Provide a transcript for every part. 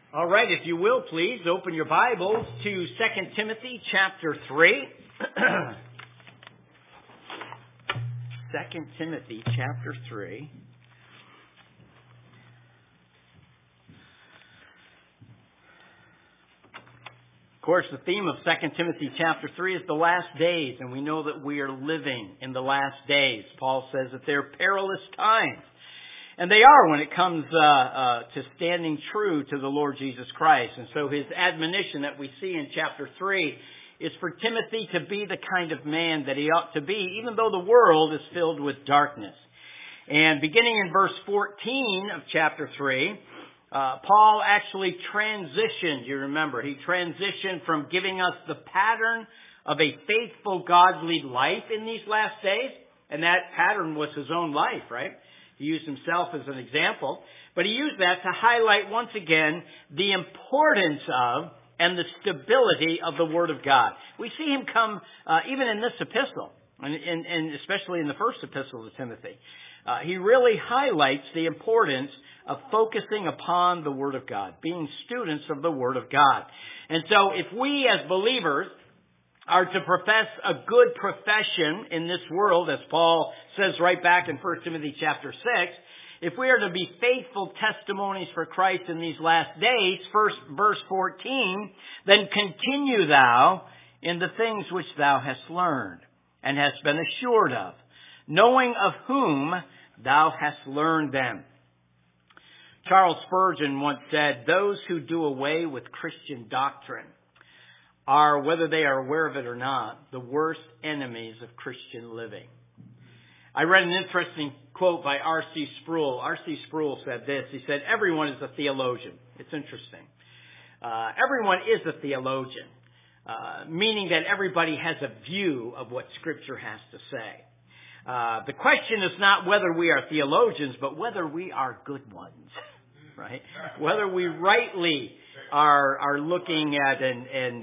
All right, if you will, please open your Bibles to 2 Timothy chapter 3. 2 Timothy chapter 3. Of course, the theme of 2 Timothy chapter 3 is the last days, and we know that we are living in the last days. Paul says that they're perilous times. And they are when it comes to standing true to the Lord Jesus Christ. And so his admonition that we see in chapter 3 is for Timothy to be the kind of man that he ought to be, even though the world is filled with darkness. And beginning in verse 14 of chapter 3, Paul actually transitioned, you remember, he transitioned from giving us the pattern of a faithful, godly life in these last days. And that pattern was his own life, right? He used himself as an example, but he used that to highlight once again the importance of and the stability of the Word of God. We see him come even in this epistle, and especially in the first epistle to Timothy. He really highlights the importance of focusing upon the Word of God, being students of the Word of God. And so if we as believers are to profess a good profession in this world, as Paul says right back in 1 Timothy chapter 6, if we are to be faithful testimonies for Christ in these last days, verse 14, then continue thou in the things which thou hast learned and hast been assured of, knowing of whom thou hast learned them. Charles Spurgeon once said, "Those who do away with Christian doctrine are, whether they are aware of it or not, the worst enemies of Christian living." I read an interesting quote by R.C. Sproul. R.C. Sproul said this. He said, "Everyone is a theologian." It's interesting. Everyone is a theologian, meaning that everybody has a view of what Scripture has to say. The question is not whether we are theologians, but whether we are good ones, right? Whether we rightly are looking at and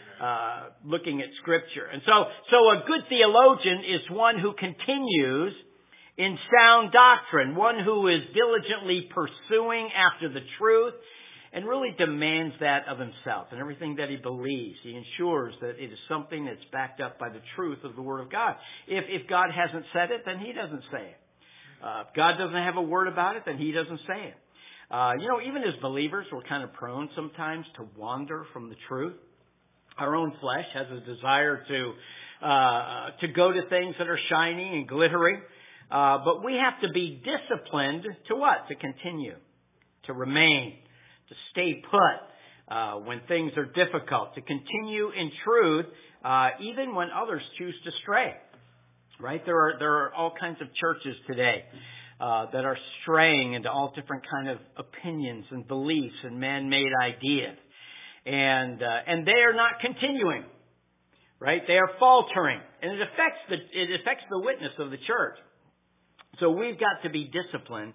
looking at Scripture. And so a good theologian is one who continues in sound doctrine, one who is diligently pursuing after the truth and really demands that of himself and everything that he believes. He ensures that it is something that's backed up by the truth of the Word of God. If God hasn't said it, then he doesn't say it. If God doesn't have a word about it, then he doesn't say it. Even as believers, we're kind of prone sometimes to wander from the truth. Our own flesh has a desire to go to things that are shiny and glittery. But we have to be disciplined to what? To continue, to remain, to stay put when things are difficult, to continue in truth even when others choose to stray. Right? There are all kinds of churches today that are straying into all different kind of opinions and beliefs and man-made ideas. And they are not continuing, right? They are faltering, and it affects the witness of the church. So we've got to be disciplined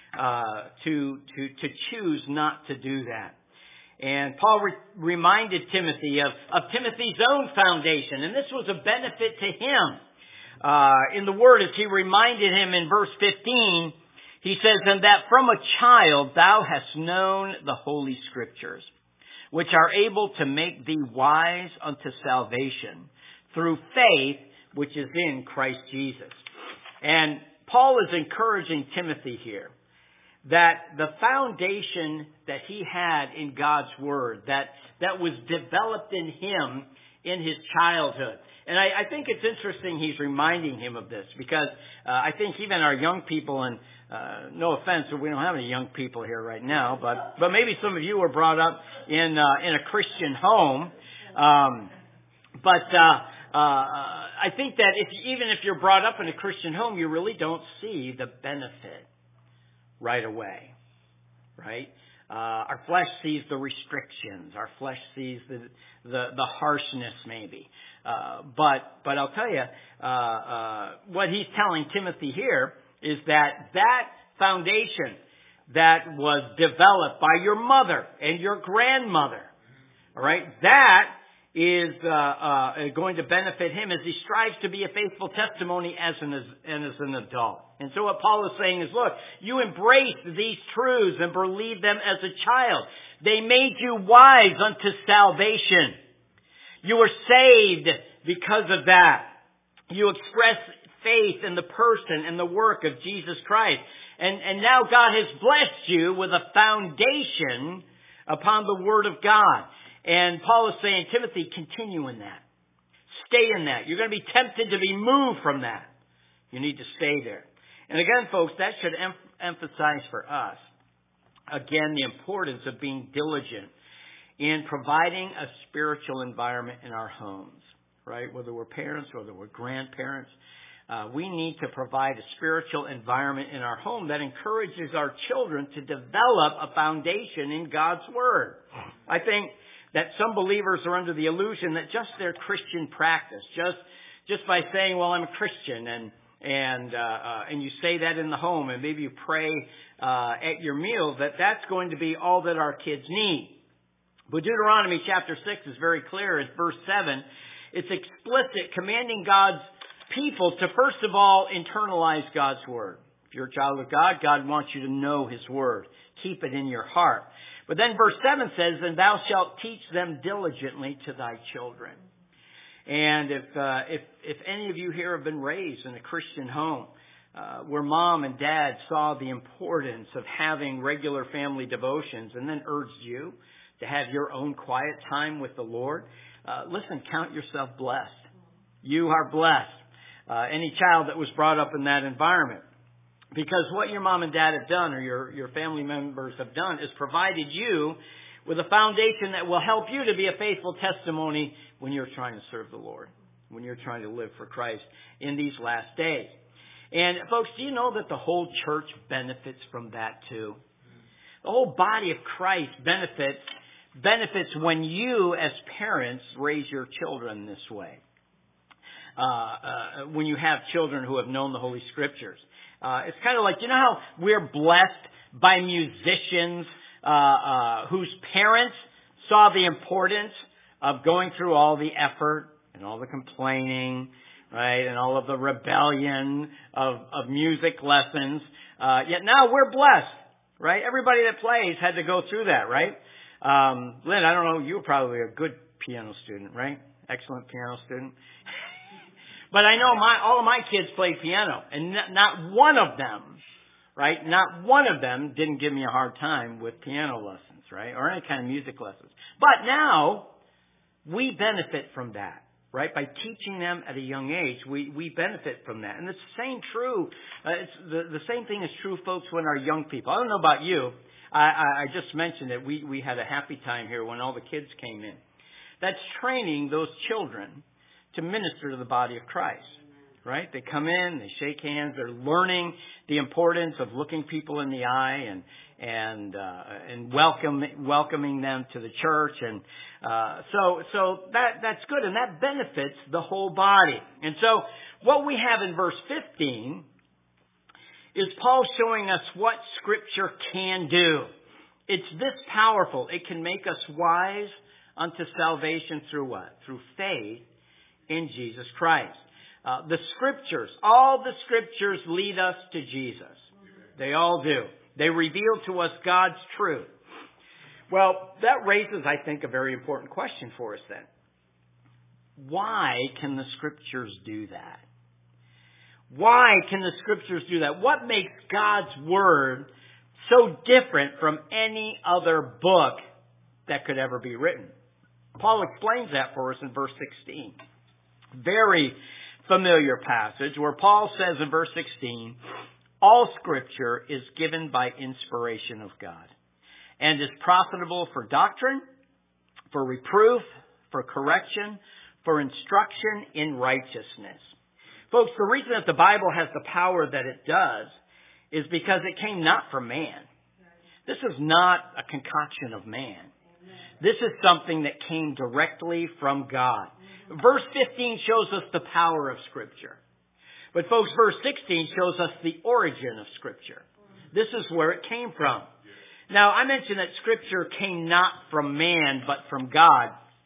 to choose not to do that. And Paul reminded Timothy of Timothy's own foundation, and this was a benefit to him. In the Word, as he reminded him in verse 15, he says, "And that from a child thou hast known the Holy Scriptures, which are able to make thee wise unto salvation through faith which is in Christ Jesus." And Paul is encouraging Timothy here that the foundation that he had in God's Word, that was developed in him in his childhood. And I think it's interesting he's reminding him of this because I think even our young people, and no offense, we don't have any young people here right now, but maybe some of you were brought up in a Christian home. I think that even if you're brought up in a Christian home, you really don't see the benefit right away, right? Our flesh sees the restrictions. Our flesh sees the harshness, maybe. But I'll tell you, what he's telling Timothy here is that foundation that was developed by your mother and your grandmother, all right, that is going to benefit him as he strives to be a faithful testimony as an adult. And so what Paul is saying is, look, you embrace these truths and believe them as a child. They made you wise unto salvation. You were saved because of that. You express faith in the person and the work of Jesus Christ. And now God has blessed you with a foundation upon the Word of God. And Paul is saying, Timothy, continue in that. Stay in that. You're going to be tempted to be moved from that. You need to stay there. And again, folks, that should emphasize for us, again, the importance of being diligent in providing a spiritual environment in our homes, right? Whether we're parents, whether we're grandparents, we need to provide a spiritual environment in our home that encourages our children to develop a foundation in God's Word. I think that some believers are under the illusion that just their Christian practice, just by saying, well, I'm a Christian, and you say that in the home, and maybe you pray at your meal, that's going to be all that our kids need. But Deuteronomy chapter 6 is very clear. It's verse 7. It's explicit, commanding God's people to, first of all, internalize God's Word. If you're a child of God, God wants you to know His Word. Keep it in your heart. But then verse 7 says, and thou shalt teach them diligently to thy children. And if any of you here have been raised in a Christian home, where mom and dad saw the importance of having regular family devotions and then urged you to have your own quiet time with the Lord, listen, count yourself blessed. You are blessed. Any child that was brought up in that environment. Because what your mom and dad have done, or your family members have done, is provided you with a foundation that will help you to be a faithful testimony when you're trying to serve the Lord, when you're trying to live for Christ in these last days. And folks, do you know that the whole church benefits from that too? The whole body of Christ benefits when you as parents raise your children this way. When you have children who have known the Holy Scriptures. It's kind of like, you know how we're blessed by musicians whose parents saw the importance of going through all the effort and all the complaining, right, and all of the rebellion of music lessons. Yet now we're blessed, right? Everybody that plays had to go through that, right? Lynn, I don't know, you were probably a good piano student, right? Excellent piano student. But I know all of my kids play piano, and not one of them, right? Not one of them didn't give me a hard time with piano lessons, right? Or any kind of music lessons. But now, we benefit from that, right? By teaching them at a young age, we benefit from that. And it's the same true. The same thing is true, folks, when our young people. I don't know about you. I just mentioned that we had a happy time here when all the kids came in. That's training those children to minister to the body of Christ, right? They come in, they shake hands, they're learning the importance of looking people in the eye and welcoming them to the church, and so that's good, and that benefits the whole body. And so what we have in verse 15 is Paul showing us what Scripture can do. It's this powerful. It can make us wise unto salvation through what? Through faith in Jesus Christ. The Scriptures, all the Scriptures lead us to Jesus. They all do. They reveal to us God's truth. Well, that raises, I think, a very important question for us then. Why can the Scriptures do that? Why can the Scriptures do that? What makes God's Word so different from any other book that could ever be written? Paul explains that for us in verse 16. Very familiar passage where Paul says in verse 16, all Scripture is given by inspiration of God and is profitable for doctrine, for reproof, for correction, for instruction in righteousness. Folks, the reason that the Bible has the power that it does is because it came not from man. This is not a concoction of man. This is something that came directly from God. Verse 15 shows us the power of Scripture. But folks, verse 16 shows us the origin of Scripture. This is where it came from. Now, I mentioned that Scripture came not from man, but from God.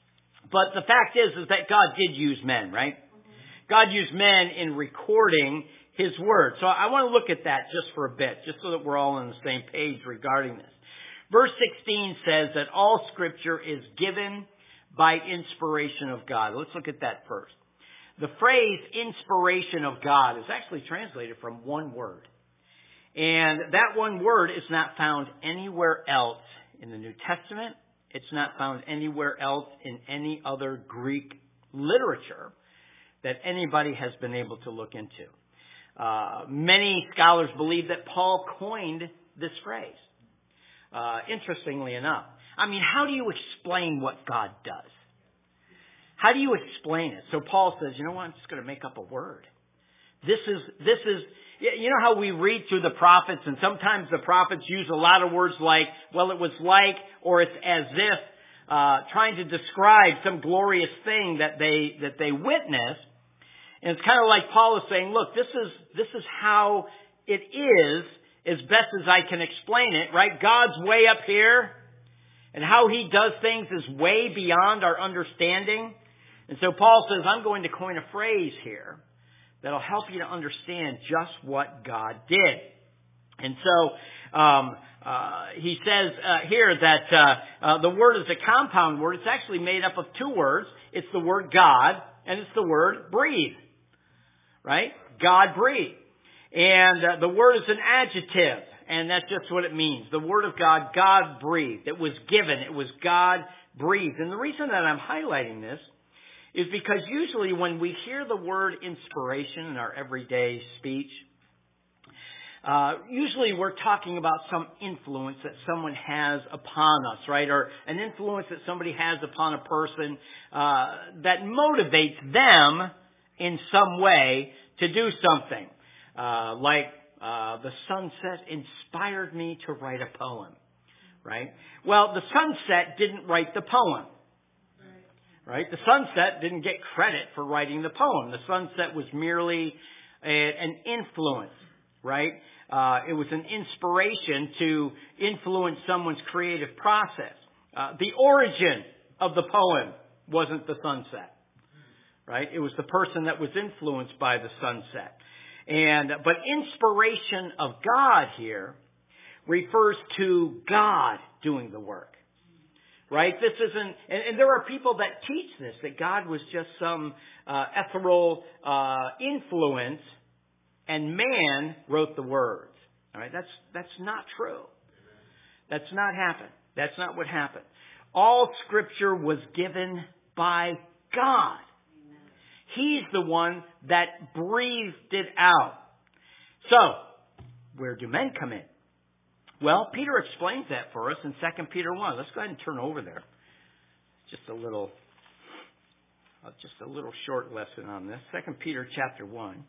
But the fact is that God did use men, right? God used men in recording His Word. So I want to look at that just for a bit, just so that we're all on the same page regarding this. Verse 16 says that all Scripture is given by inspiration of God. Let's look at that first. The phrase inspiration of God is actually translated from one word. And that one word is not found anywhere else in the New Testament. It's not found anywhere else in any other Greek literature that anybody has been able to look into. Many scholars believe that Paul coined this phrase. Interestingly enough. I mean, how do you explain what God does? How do you explain it? So Paul says, you know what, I'm just going to make up a word. This is, you know how we read through the prophets, and sometimes the prophets use a lot of words like, well, it was like, or it's as if, trying to describe some glorious thing that they witnessed. And it's kind of like Paul is saying, look, this is how it is, as best as I can explain it, right? God's way up here, and how He does things is way beyond our understanding. And so Paul says, I'm going to coin a phrase here that'll help you to understand just what God did. And so he says here that the word is a compound word. It's actually made up of two words. It's the word God, and it's the word breathe. Right? God breathed. And the word is an adjective, and that's just what it means. The word of God, God breathed. It was given. It was God breathed. And the reason that I'm highlighting this is because usually when we hear the word inspiration in our everyday speech, usually we're talking about some influence that someone has upon us, right? Or an influence that somebody has upon a person that motivates them in some way to do something. Like the sunset inspired me to write a poem, right? Well, the sunset didn't write the poem, right? The sunset didn't get credit for writing the poem. The sunset was merely an influence, right? It was an inspiration to influence someone's creative process. The origin of the poem wasn't the sunset, right? It was the person that was influenced by the sunset. But inspiration of God here refers to God doing the work, right? This isn't, and there are people that teach this, that God was just some ethereal influence and man wrote the words. All right, that's not true. That's not happened. That's not what happened. All Scripture was given by God. He's the one that breathed it out. So, where do men come in? Well, Peter explains that for us in 2 Peter 1. Let's go ahead and turn over there. Just a little short lesson on this. 2 Peter chapter 1.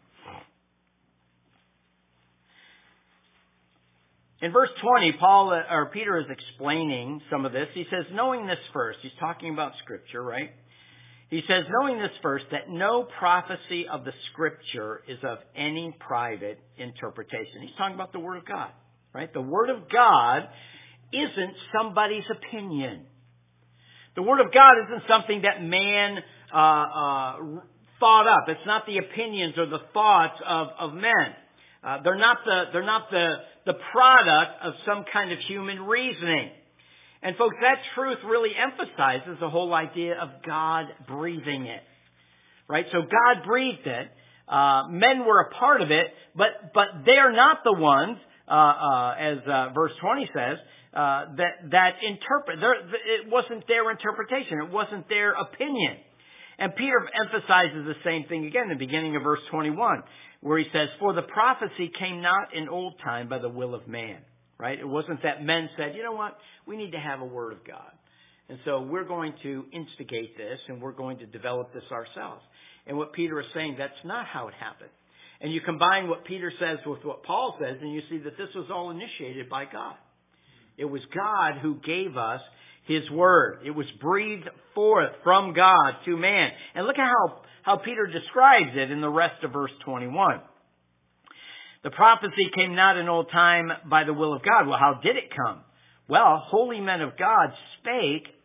In verse 20, Peter is explaining some of this. He says, knowing this first, he's talking about Scripture, right? He says, knowing this first, that no prophecy of the Scripture is of any private interpretation. He's talking about the Word of God, right? The Word of God isn't somebody's opinion. The Word of God isn't something that man thought up. It's not the opinions or the thoughts of men. They're not the product of some kind of human reasoning. And folks, that truth really emphasizes the whole idea of God breathing it. Right? So God breathed it. Men were a part of it, but they're not the ones, as verse 20 says, that interpret. It wasn't their interpretation. It wasn't their opinion. And Peter emphasizes the same thing again in the beginning of verse 21, where he says, for the prophecy came not in old time by the will of man. Right? It wasn't that men said, you know what, we need to have a Word of God. And so we're going to instigate this and we're going to develop this ourselves. And what Peter is saying, that's not how it happened. And you combine what Peter says with what Paul says, and you see that this was all initiated by God. It was God who gave us His Word. It was breathed forth from God to man. And look at how Peter describes it in the rest of verse 21. The prophecy came not in old time by the will of God. Well, how did it come? Well, holy men of God spake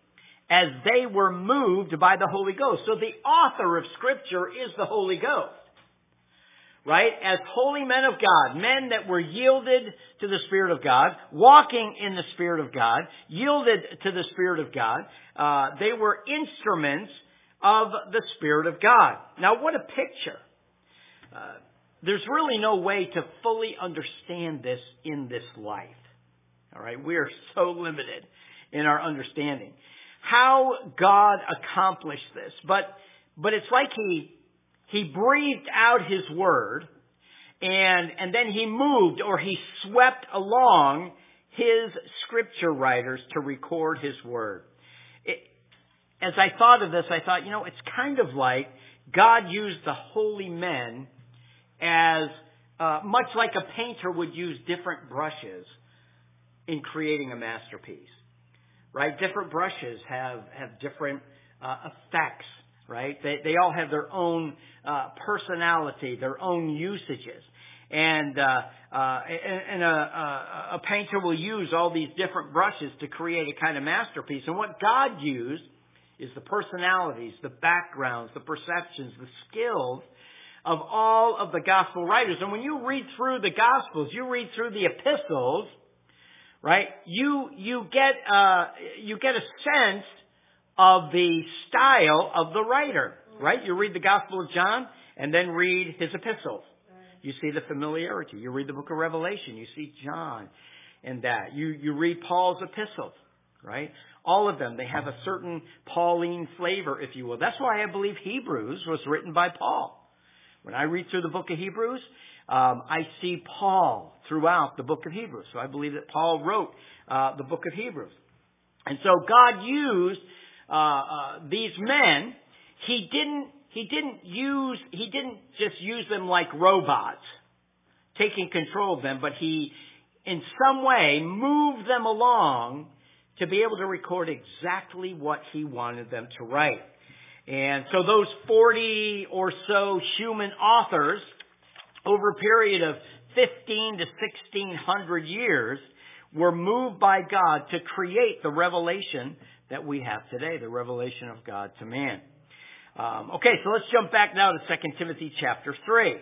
as they were moved by the Holy Ghost. So the author of Scripture is the Holy Ghost. Right? As holy men of God, men that were yielded to the Spirit of God, walking in the Spirit of God, yielded to the Spirit of God, they were instruments of the Spirit of God. Now, what a picture. There's really no way to fully understand this in this life. All right? We are so limited in our understanding. How God accomplished this. But it's like He breathed out His Word, and then He moved, or He swept along His Scripture writers to record His Word. As I thought of this, I thought, it's kind of like God used the holy men as much like a painter would use different brushes in creating a masterpiece. Right? Different brushes have different effects. Right? They all have their own personality, their own usages. And a painter will use all these different brushes to create a kind of masterpiece. And what God used is the personalities, the backgrounds, the perceptions, the skills of all of the gospel writers. And when you read through the gospels, you read through the epistles, right? You get a sense of the style of the writer, right? You read the Gospel of John and then read his epistles. You see the familiarity. You read the book of Revelation. You see John and that. You read Paul's epistles, right? All of them, they have a certain Pauline flavor, if you will. That's why I believe Hebrews was written by Paul. When I read through the book of Hebrews, I see Paul throughout the book of Hebrews. So I believe that Paul wrote the book of Hebrews. And so God used these men. He didn't just use them like robots, taking control of them, but He, in some way, moved them along to be able to record exactly what He wanted them to write. And so those 40 or so human authors, over a period of 15 to 1600 years, were moved by God to create the revelation that we have today, the revelation of God to man. Okay, so let's jump back now to 2 Timothy chapter 3.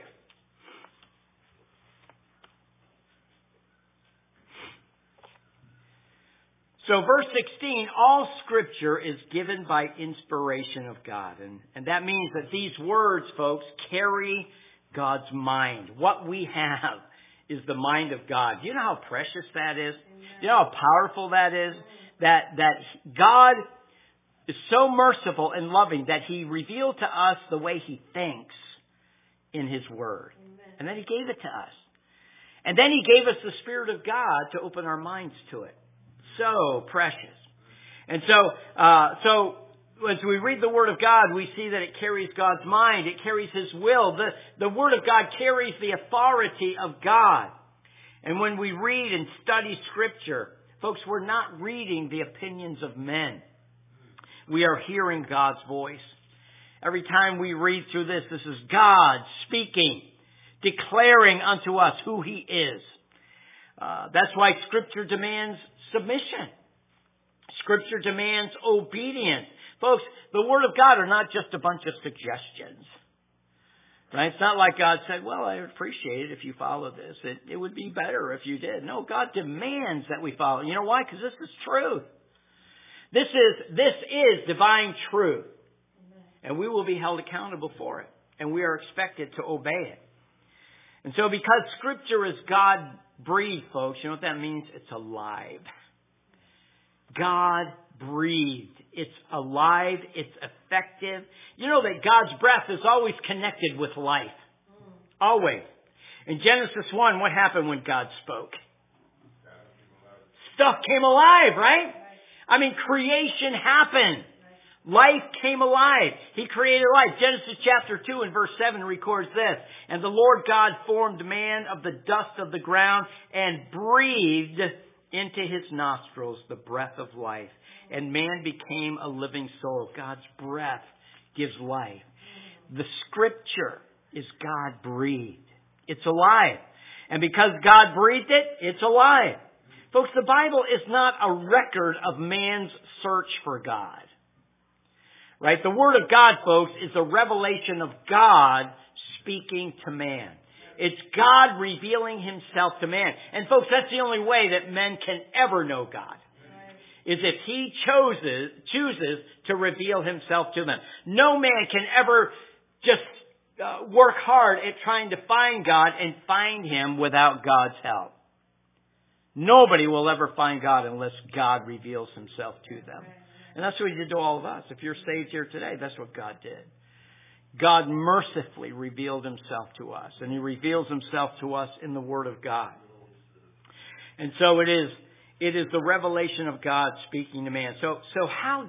So verse 16, all Scripture is given by inspiration of God. And that means that these words, folks, carry God's mind. What we have is the mind of God. Do you know how precious that is? Do you know how powerful that is? That God is so merciful and loving that He revealed to us the way He thinks in His Word. And then He gave it to us. And then He gave us the Spirit of God to open our minds to it. So precious. And so as we read the Word of God, we see that it carries God's mind. It carries His will. The Word of God carries the authority of God. And when we read and study Scripture, folks, we're not reading the opinions of men. We are hearing God's voice. Every time we read through this is God speaking, declaring unto us who He is. That's why Scripture demands submission. Scripture demands obedience. Folks, the Word of God are not just a bunch of suggestions. Right? It's not like God said, well, I would appreciate it if you follow this. It would be better if you did. No, God demands that we follow. You know why? Because this is truth. This is divine truth. And we will be held accountable for it. And we are expected to obey it. And so because Scripture is God-breathed, folks, you know what that means? It's alive. God-breathed. It's alive. It's effective. You know that God's breath is always connected with life. Always. In Genesis 1, what happened when God spoke? Stuff came alive, right? I mean, creation happened. Life came alive. He created life. Genesis chapter 2 and verse 7 records this. And the Lord God formed man of the dust of the ground and breathed into his nostrils the breath of life. And man became a living soul. God's breath gives life. The Scripture is God-breathed. It's alive. And because God breathed it, it's alive. Folks, the Bible is not a record of man's search for God. Right? The Word of God, folks, is a revelation of God speaking to man. It's God revealing Himself to man. And folks, that's the only way that men can ever know God. Is if He chooses to reveal Himself to them. No man can ever just work hard at trying to find God and find Him without God's help. Nobody will ever find God unless God reveals Himself to them. And that's what He did to all of us. If you're saved here today, that's what God did. God mercifully revealed Himself to us. And He reveals Himself to us in the Word of God. And so it is the revelation of God speaking to man. So how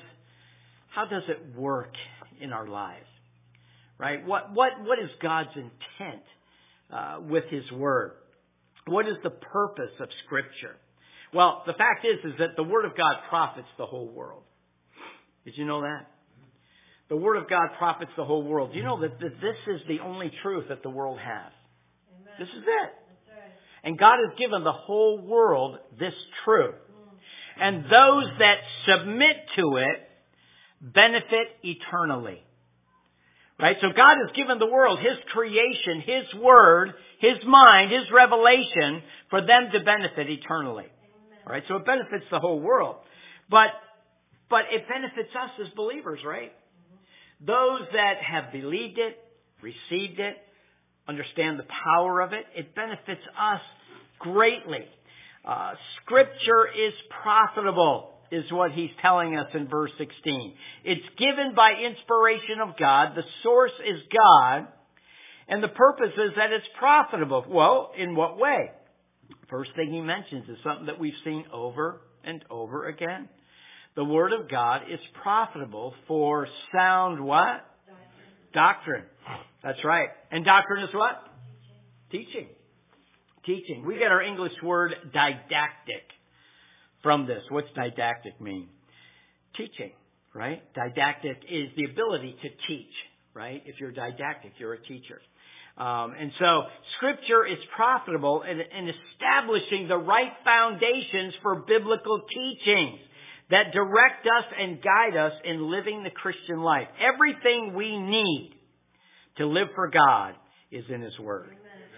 does it work in our lives? Right? What is God's intent with His Word? What is the purpose of Scripture? Well, the fact is that the Word of God profits the whole world. Did you know that? The Word of God profits the whole world. Do you know that this is the only truth that the world has? Amen. This is it. That's right. And God has given the whole world this truth. And those that submit to it benefit eternally. Right? So God has given the world His creation, His Word, His mind, His revelation for them to benefit eternally. All right? So it benefits the whole world. But it benefits us as believers, right? Those that have believed it, received it, understand the power of it, it benefits us greatly. Scripture is profitable, is what he's telling us in verse 16. It's given by inspiration of God. The source is God. And the purpose is that it's profitable. Well, in what way? First thing he mentions is something that we've seen over and over again. The Word of God is profitable for sound what? Doctrine. That's right. And doctrine is what? Teaching. Teaching. We get our English word didactic from this. What's didactic mean? Teaching, right? Didactic is the ability to teach, right? If you're didactic, you're a teacher. And so Scripture is profitable in establishing the right foundations for biblical teachings that direct us and guide us in living the Christian life. Everything we need to live for God is in His Word.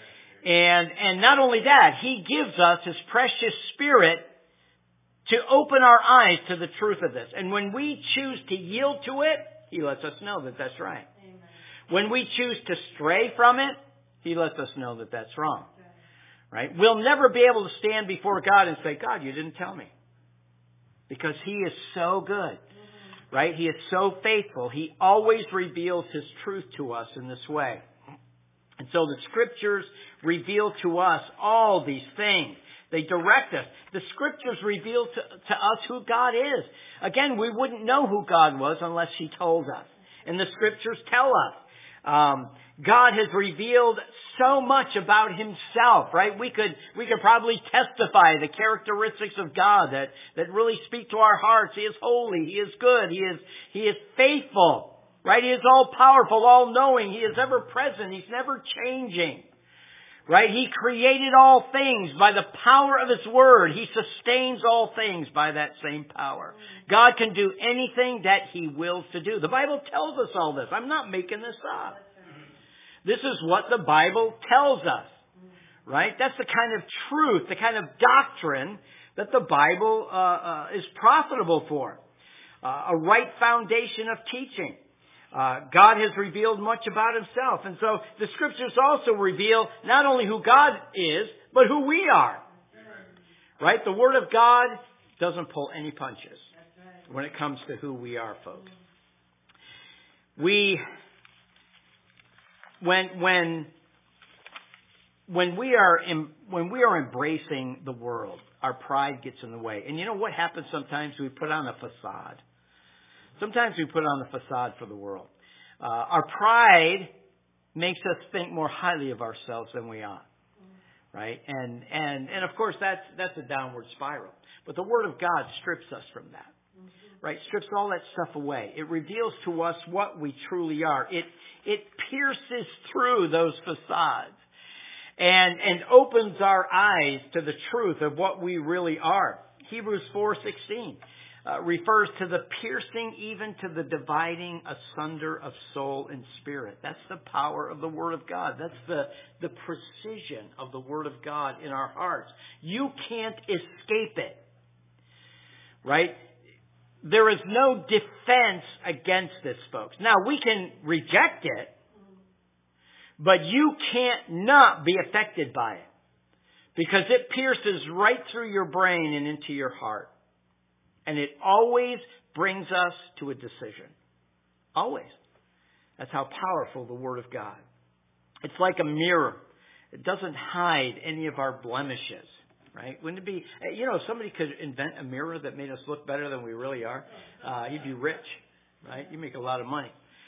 And not only that, He gives us His precious Spirit to open our eyes to the truth of this. And when we choose to yield to it, He lets us know that that's right. Amen. When we choose to stray from it, He lets us know that that's wrong. Right? We'll never be able to stand before God and say, God, you didn't tell me. Because He is so good. Right? He is so faithful. He always reveals His truth to us in this way. And so the Scriptures reveal to us all these things. They direct us. The Scriptures reveal to us who God is. Again, we wouldn't know who God was unless He told us. And the Scriptures tell us. God has revealed so much about Himself, right? We could probably testify the characteristics of God that really speak to our hearts. He is holy. He is good. He is faithful, right? He is all powerful, all knowing. He is ever present. He's never changing, right? He created all things by the power of His Word. He sustains all things by that same power. God can do anything that He wills to do. The Bible tells us all this. I'm not making this up. This is what the Bible tells us, right? That's the kind of truth, the kind of doctrine that the Bible is profitable for. A right foundation of teaching. God has revealed much about Himself. And so the Scriptures also reveal not only who God is, but who we are. Right? The Word of God doesn't pull any punches when it comes to who we are, folks. When we are embracing the world, our pride gets in the way. And you know what happens sometimes? We put on a facade. Sometimes we put on a facade for the world. Our pride makes us think more highly of ourselves than we ought. Right? And of course that's a downward spiral. But the Word of God strips us from that. Right? Strips all that stuff away. It reveals to us what we truly are. It pierces through those facades and opens our eyes to the truth of what we really are. Hebrews 4:16 refers to the piercing even to the dividing asunder of soul and spirit. That's the power of the Word of God. That's the precision of the Word of God in our hearts. You can't escape it. Right? There is no defense against this, folks. Now, we can reject it, but you can't not be affected by it. Because it pierces right through your brain and into your heart. And it always brings us to a decision. Always. That's how powerful the Word of God. It's like a mirror. It doesn't hide any of our blemishes. Right? Wouldn't it be, if somebody could invent a mirror that made us look better than we really are, you'd be rich. Right? You make a lot of money.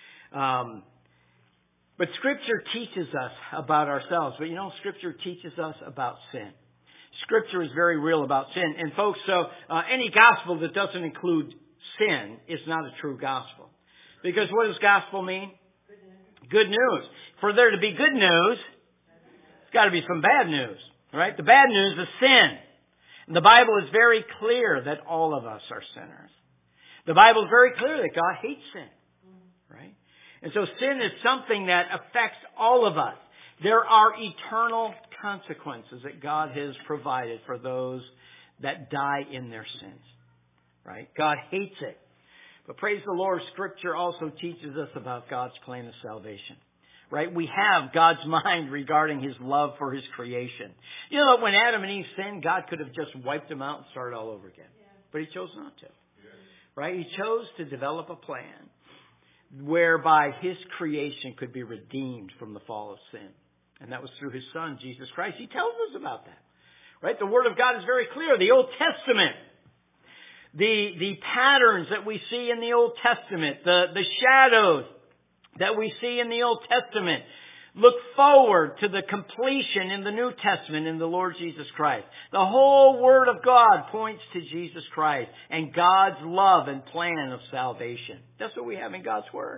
But Scripture teaches us about ourselves. But Scripture teaches us about sin. Scripture is very real about sin. And folks, so any gospel that doesn't include sin is not a true gospel. Because what does gospel mean? Good news. For there to be good news, it's got to be some bad news. Right? The bad news is sin. And the Bible is very clear that all of us are sinners. The Bible is very clear that God hates sin. Right? And so sin is something that affects all of us. There are eternal consequences that God has provided for those that die in their sins. Right? God hates it. But praise the Lord, Scripture also teaches us about God's plan of salvation. Right? We have God's mind regarding His love for His creation. You know, when Adam and Eve sinned, God could have just wiped them out and started all over again. But He chose not to. Right? He chose to develop a plan whereby His creation could be redeemed from the fall of sin. And that was through His Son, Jesus Christ. He tells us about that. Right? The Word of God is very clear. The Old Testament, the patterns that we see in the Old Testament, the shadows that we see in the Old Testament, look forward to the completion in the New Testament in the Lord Jesus Christ. The whole Word of God points to Jesus Christ and God's love and plan of salvation. That's what we have in God's Word.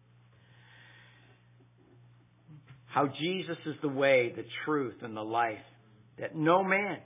How Jesus is the way, the truth, and the life. That no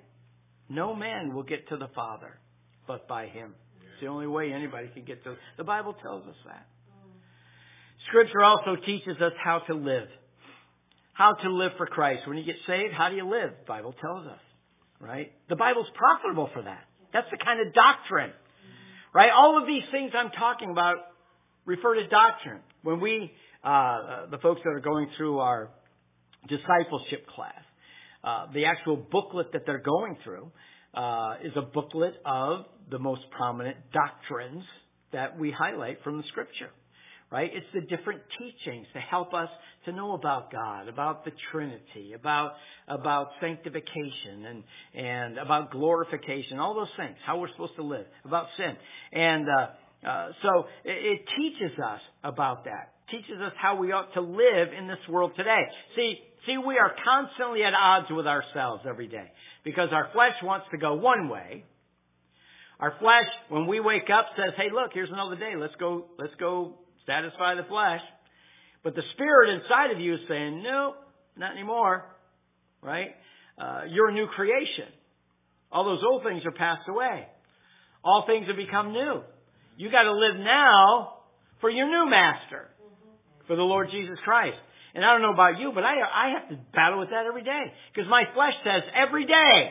man will get to the Father but by Him. It's the only way anybody can get to. The Bible tells us that. Scripture also teaches us how to live. How to live for Christ. When you get saved, how do you live? The Bible tells us. Right? The Bible's profitable for that. That's the kind of doctrine. Right? All of these things I'm talking about refer to doctrine. When we, the folks that are going through our discipleship class, the actual booklet that they're going through is a booklet of the most prominent doctrines that we highlight from the Scripture. Right? It's the different teachings to help us to know about God, about the Trinity, about sanctification and about glorification, all those things, how we're supposed to live, about sin. And so it teaches us about that. Teaches us how we ought to live in this world today. See, we are constantly at odds with ourselves every day because our flesh wants to go one way. Our flesh, when we wake up, says, "Hey, look, here's another day. Let's go satisfy the flesh." But the Spirit inside of you is saying, "No, not anymore." Right? You're a new creation. All those old things are passed away. All things have become new. You got to live now for your new master, for the Lord Jesus Christ. And I don't know about you, but I have to battle with that every day. Because my flesh says every day,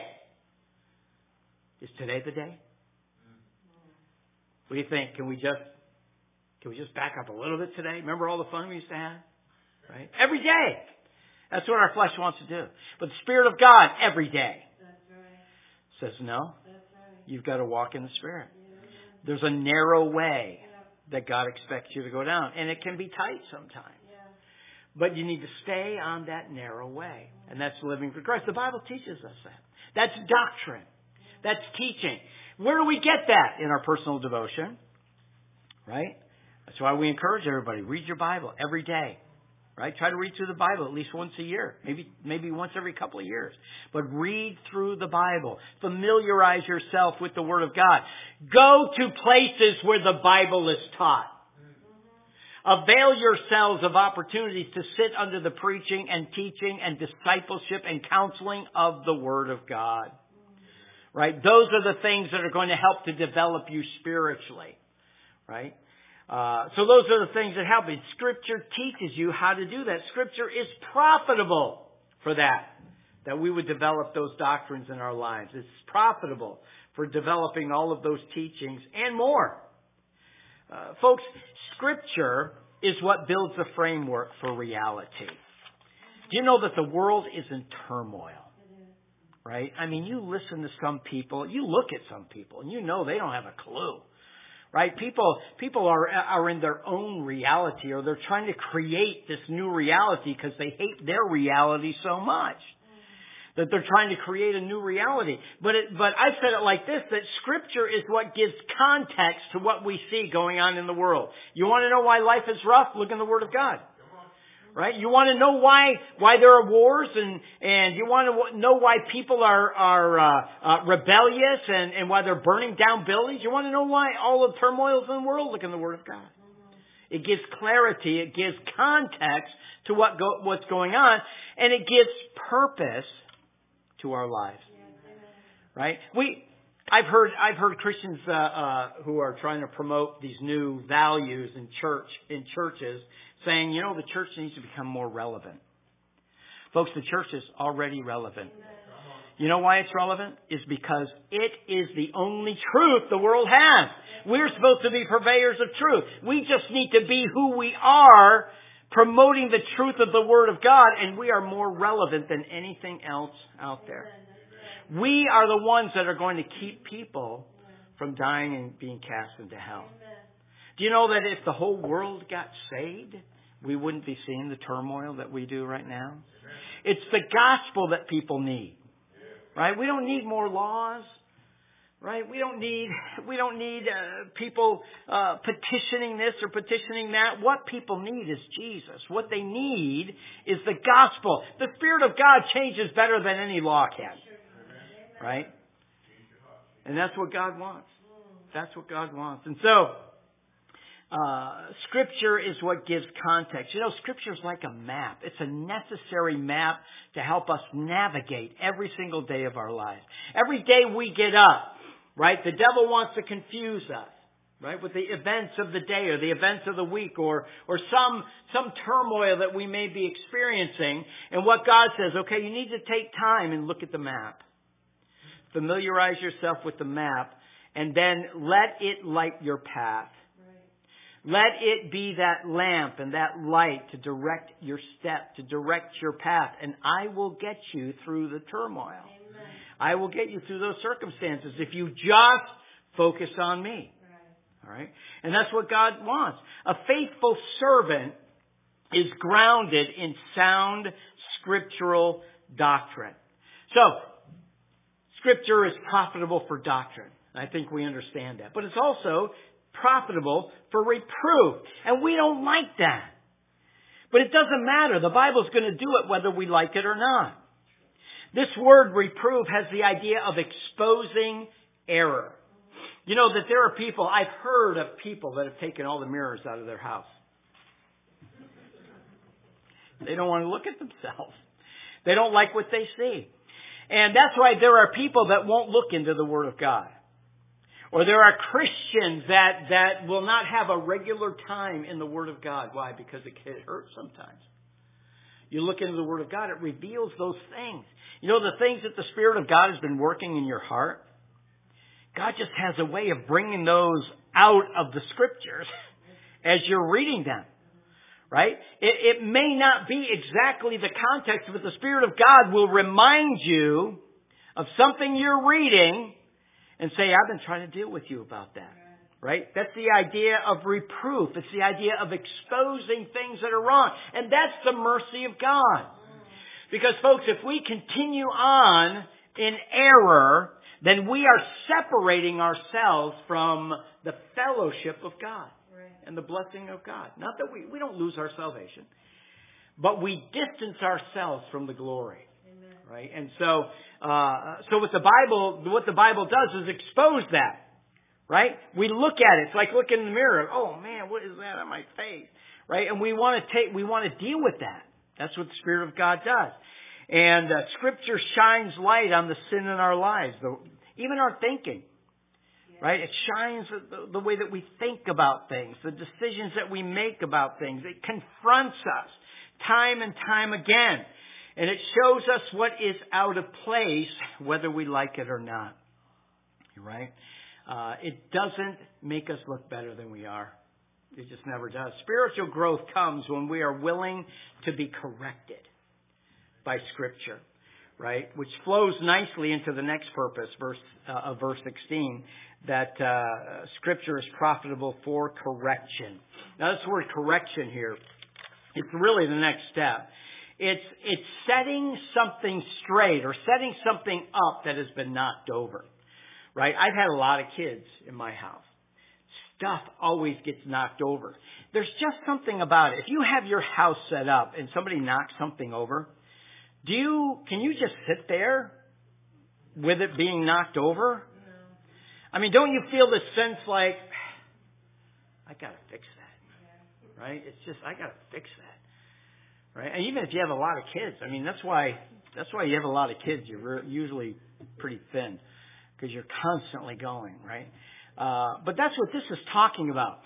is today the day? What do you think? Can we just back up a little bit today? Remember all the fun we used to have? Right? Every day. That's what our flesh wants to do. But the Spirit of God, every day, says no. You've got to walk in the Spirit. There's a narrow way that God expects you to go down. And it can be tight sometimes. But you need to stay on that narrow way. And that's living for Christ. The Bible teaches us that. That's doctrine. That's teaching. Where do we get that? In our personal devotion. Right? That's why we encourage everybody. Read your Bible every day. Right? Try to read through the Bible at least once a year. Maybe once every couple of years. But read through the Bible. Familiarize yourself with the Word of God. Go to places where the Bible is taught. Avail yourselves of opportunities to sit under the preaching and teaching and discipleship and counseling of the Word of God. right? Those are the things that are going to help to develop you spiritually, right? So those are the things that help. Scripture teaches you how to do that. Scripture is profitable for that we would develop those doctrines in our lives. It's profitable for developing all of those teachings and more. Folks, Scripture is what builds the framework for reality. Do you know that the world is in turmoil? Right? I mean, you listen to some people, you look at some people, and you know they don't have a clue. Right? People are in their own reality, or they're trying to create this new reality because they hate their reality so much that they're trying to create a new reality. But I've said it like this, that Scripture is what gives context to what we see going on in the world. You want to know why life is rough? Look in the Word of God. Right? You want to know why there are wars, and you want to know why people are rebellious and why they're burning down buildings. You want to know why all the turmoil is in the world? Look in the Word of God. It gives clarity. It gives context to what's going on, and it gives purpose to our lives. Right? I've heard Christians who are trying to promote these new values in churches saying, the church needs to become more relevant. Folks, the church is already relevant. You know why it's relevant? It's because it is the only truth the world has. We're supposed to be purveyors of truth. We just need to be who we are, promoting the truth of the Word of God, and we are more relevant than anything else out there. We are the ones that are going to keep people from dying and being cast into hell. Do you know that if the whole world got saved, we wouldn't be seeing the turmoil that we do right now? It's the gospel that people need. Right? We don't need more laws. Right? We don't need people petitioning this or petitioning that. What people need is Jesus. What they need is the gospel. The Spirit of God changes better than any law can. Right? And that's what God wants. That's what God wants. And so, Scripture is what gives context. Scripture is like a map. It's a necessary map to help us navigate every single day of our lives. Every day we get up, right? The devil wants to confuse us, right? With the events of the day or the events of the week or some turmoil that we may be experiencing. And what God says, okay, you need to take time and look at the map. Familiarize yourself with the map, and then let it light your path. Let it be that lamp and that light to direct your step, to direct your path. And I will get you through the turmoil. Amen. I will get you through those circumstances if you just focus on me. Right. All right? And that's what God wants. A faithful servant is grounded in sound scriptural doctrine. So, Scripture is profitable for doctrine. I think we understand that. But it's also profitable for reproof. And we don't like that. But it doesn't matter. The Bible's going to do it whether we like it or not. This word reproof has the idea of exposing error. You know that there are people, I've heard of people that have taken all the mirrors out of their house. They don't want to look at themselves. They don't like what they see. And that's why there are people that won't look into the Word of God. Or there are Christians that will not have a regular time in the Word of God. Why? Because it hurts sometimes. You look into the Word of God, it reveals those things. You know, the things that the Spirit of God has been working in your heart, God just has a way of bringing those out of the Scriptures as you're reading them. Right? It may not be exactly the context, but the Spirit of God will remind you of something you're reading and say, I've been trying to deal with you about that. Right? That's the idea of reproof. It's the idea of exposing things that are wrong. And that's the mercy of God. Because, folks, if we continue on in error, then we are separating ourselves from the fellowship of God and the blessing of God. Not that we don't lose our salvation, but we distance ourselves from the glory. Amen. Right? And so what the Bible does is expose that. Right? We look at it. It's like looking in the mirror. Oh man, what is that on my face? Right? And we want to deal with that. That's what the Spirit of God does. And Scripture shines light on the sin in our lives. Even our thinking. Right? It shines the way that we think about things, the decisions that we make about things. It confronts us time and time again. And it shows us what is out of place, whether we like it or not. Right? It doesn't make us look better than we are. It just never does. Spiritual growth comes when we are willing to be corrected by Scripture. Right? Which flows nicely into the next purpose, verse 16, that Scripture is profitable for correction. Now, this word correction here, it's really the next step. It's setting something straight or setting something up that has been knocked over. Right? I've had a lot of kids in my house. Stuff always gets knocked over. There's just something about it. If you have your house set up and somebody knocks something over, can you just sit there with it being knocked over? No. I mean, don't you feel this sense like, I gotta fix that. Right? It's just, I gotta fix that. Right? And even if you have a lot of kids, I mean, that's why you have a lot of kids. You're usually pretty thin because you're constantly going, right? But that's what this is talking about.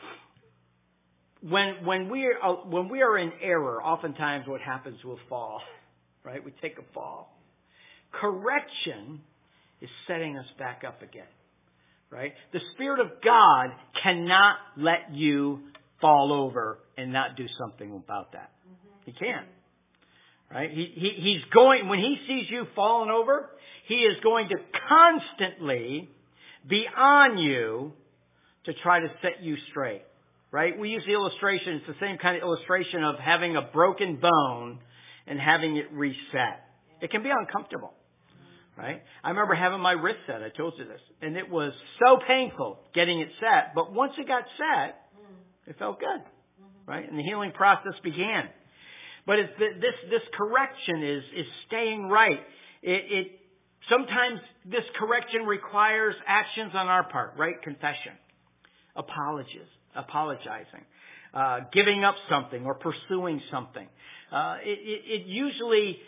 When we are in error, oftentimes what happens, we'll fall. Right? We take a fall. Correction is setting us back up again. Right? The Spirit of God cannot let you fall over and not do something about that. He can't. Right? He's going, when He sees you falling over, He is going to constantly be on you to try to set you straight. Right? We use the illustration, it's the same kind of illustration of having a broken bone and having it reset. It can be uncomfortable. Right? I remember having my wrist set, I told you this, and it was so painful getting it set, but once it got set, it felt good. Right? And the healing process began. But it's this correction is staying right. Sometimes this correction requires actions on our part, right? Confession, apologizing, giving up something or pursuing something. It usually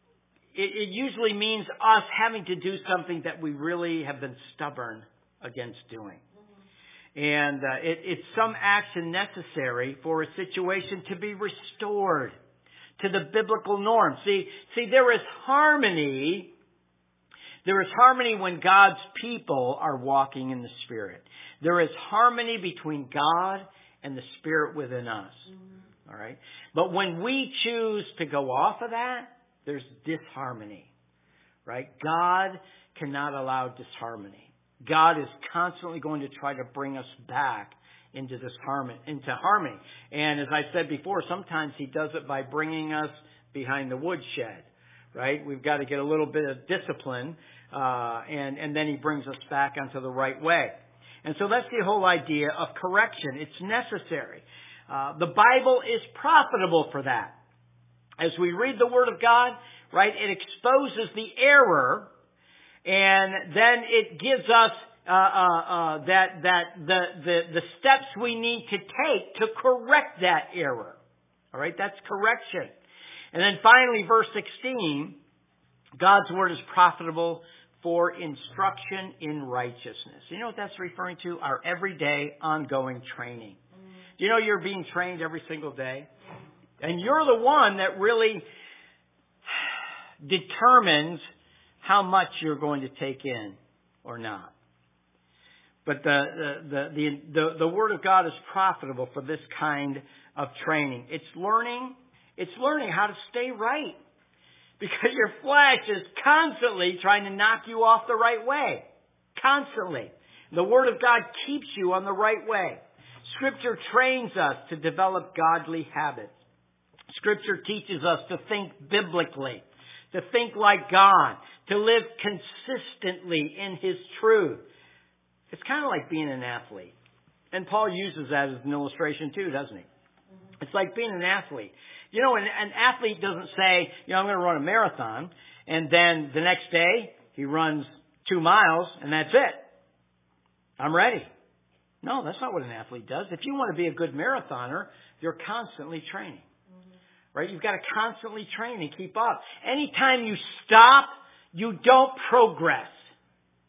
means us having to do something that we really have been stubborn against doing. And it's some action necessary for a situation to be restored to the biblical norm. See, there is harmony. There is harmony when God's people are walking in the Spirit. There is harmony between God and the Spirit within us. All right? But when we choose to go off of that, there's disharmony. Right? God cannot allow disharmony. God is constantly going to try to bring us back into harmony. And as I said before, sometimes He does it by bringing us behind the woodshed. Right? We've got to get a little bit of discipline, and then He brings us back onto the right way. And so that's the whole idea of correction. It's necessary. The Bible is profitable for that. As we read the Word of God, right, it exposes the error, and then it gives us the steps we need to take to correct that error. All right, that's correction. And then finally, verse 16, God's Word is profitable for instruction in righteousness. You know what that's referring to? Our everyday, ongoing training. Do you know you're being trained every single day? And you're the one that really determines how much you're going to take in or not. But the Word of God is profitable for this kind of training. It's learning how to stay right. Because your flesh is constantly trying to knock you off the right way. Constantly. The Word of God keeps you on the right way. Scripture trains us to develop godly habits. Scripture teaches us to think biblically, to think like God, to live consistently in His truth. It's kind of like being an athlete. And Paul uses that as an illustration too, doesn't he? It's like being an athlete. You know, an athlete doesn't say, I'm going to run a marathon, and then the next day he runs 2 miles, and that's it. I'm ready. No, that's not what an athlete does. If you want to be a good marathoner, you're constantly training. Right? You've got to constantly train and keep up. Anytime you stop, you don't progress.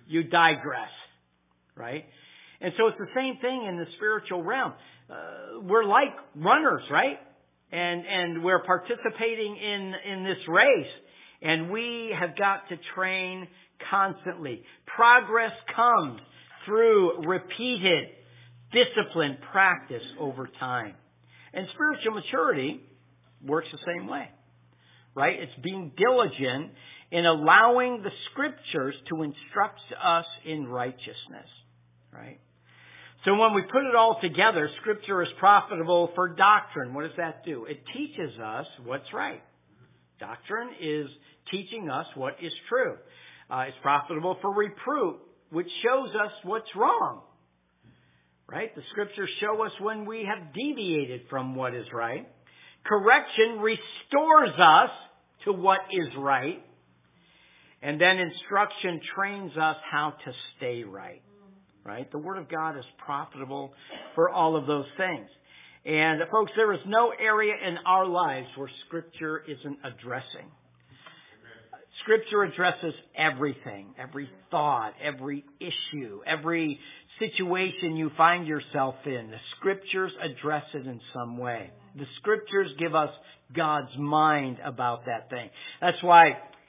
you digress. Right? And so it's the same thing in the spiritual realm. We're like runners, right? And we're participating in this race. And we have got to train constantly. Progress comes through repeated, disciplined practice over time. And spiritual maturity works the same way. Right? It's being diligent in allowing the Scriptures to instruct us in righteousness. Right? So when we put it all together, Scripture is profitable for doctrine. What does that do? It teaches us what's right. Doctrine is teaching us what is true. It's profitable for reproof, which shows us what's wrong. Right? The Scriptures show us when we have deviated from what is right. Correction restores us to what is right. And then instruction trains us how to stay right. Right? The Word of God is profitable for all of those things. And folks, there is no area in our lives where Scripture isn't addressing. Scripture addresses everything, every thought, every issue, every situation you find yourself in. The Scriptures address it in some way. The Scriptures give us God's mind about that thing. That's why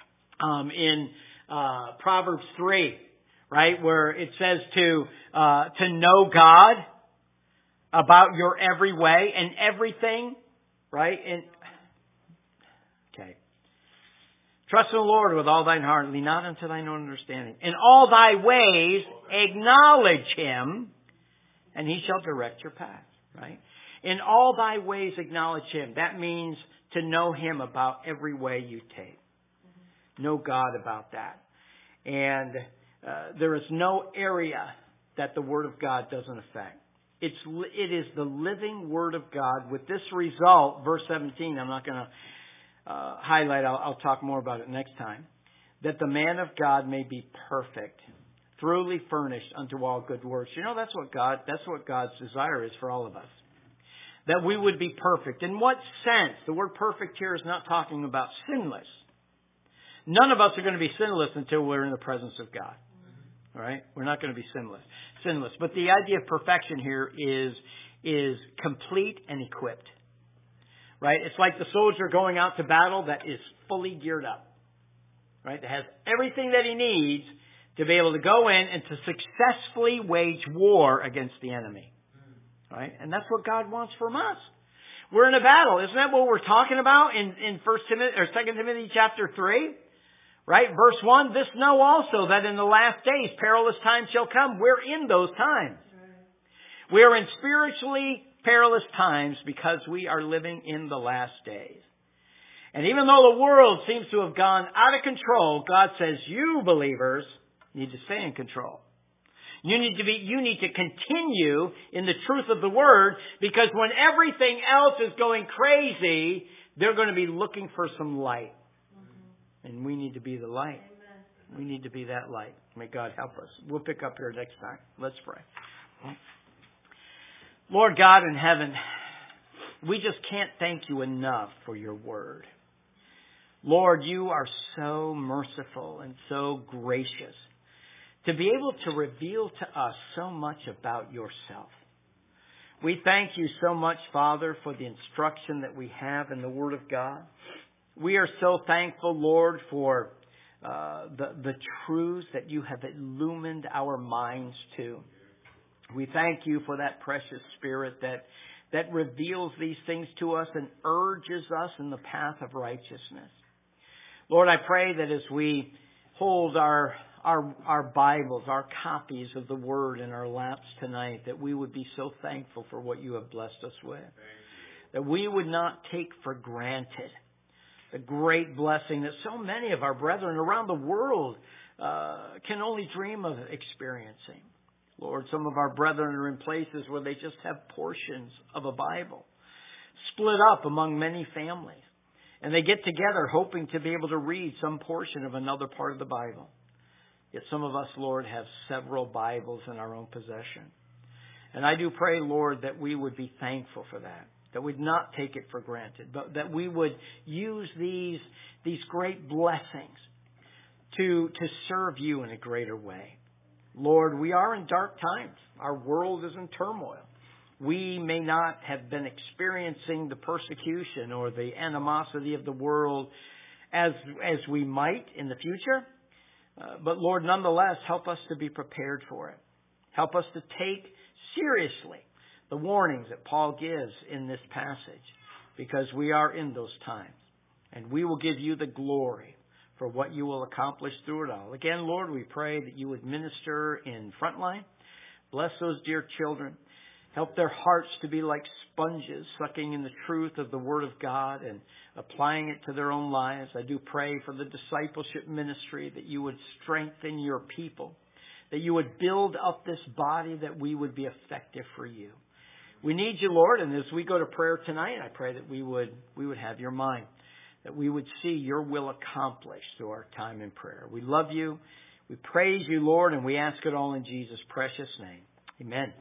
in Proverbs 3, right, where it says to know God about your every way and everything, right? Okay. Trust in the Lord with all thine heart, lean not unto thine own understanding. In all thy ways acknowledge Him, and He shall direct your path, right? In all thy ways acknowledge Him. That means to know Him about every way you take. Know God about that. And there is no area that the Word of God doesn't affect. It is the living Word of God. With this result, verse 17, I'm not going to highlight, I'll talk more about it next time. That the man of God may be perfect, thoroughly furnished unto all good works. You know, that's what God's desire is for all of us. That we would be perfect. In what sense? The word perfect here is not talking about sinless. None of us are going to be sinless until we're in the presence of God. All right? We're not going to be sinless. But the idea of perfection here is complete and equipped. Right? It's like the soldier going out to battle that is fully geared up. Right? That has everything that he needs to be able to go in and to successfully wage war against the enemy. Right? And that's what God wants from us. We're in a battle. Isn't that what we're talking about in 2 Timothy chapter 3? Right? Verse 1, this know also that in the last days perilous times shall come. We're in those times. We are in spiritually perilous times because we are living in the last days. And even though the world seems to have gone out of control, God says you believers need to stay in control. You need to continue in the truth of the Word, because when everything else is going crazy, they're going to be looking for some light. And we need to be the light. Amen. We need to be that light. May God help us. We'll pick up here next time. Let's pray. Lord God in heaven, we just can't thank you enough for your Word. Lord, you are so merciful and so gracious to be able to reveal to us so much about yourself. We thank you so much, Father, for the instruction that we have in the Word of God. We are so thankful, Lord, for the truths that you have illumined our minds to. We thank you for that precious Spirit that reveals these things to us and urges us in the path of righteousness. Lord, I pray that as we hold our Bibles, our copies of the Word in our laps tonight, that we would be so thankful for what you have blessed us with. That we would not take for granted the great blessing that so many of our brethren around the world can only dream of experiencing. Lord, some of our brethren are in places where they just have portions of a Bible split up among many families. And they get together hoping to be able to read some portion of another part of the Bible. Yet some of us, Lord, have several Bibles in our own possession. And I do pray, Lord, that we would be thankful for that. That we'd not take it for granted. But that we would use these great blessings to serve you in a greater way. Lord, we are in dark times. Our world is in turmoil. We may not have been experiencing the persecution or the animosity of the world as we might in the future. But Lord, nonetheless, help us to be prepared for it. Help us to take seriously the warnings that Paul gives in this passage, because we are in those times. And we will give you the glory for what you will accomplish through it all. Again, Lord, we pray that you would minister in Frontline. Bless those dear children. Help their hearts to be like sponges, sucking in the truth of the Word of God and applying it to their own lives. I do pray for the discipleship ministry, that you would strengthen your people, that you would build up this body, that we would be effective for you. We need you, Lord, and as we go to prayer tonight, I pray that we would have your mind, that we would see your will accomplished through our time in prayer. We love you. We praise you, Lord, and we ask it all in Jesus' precious name. Amen.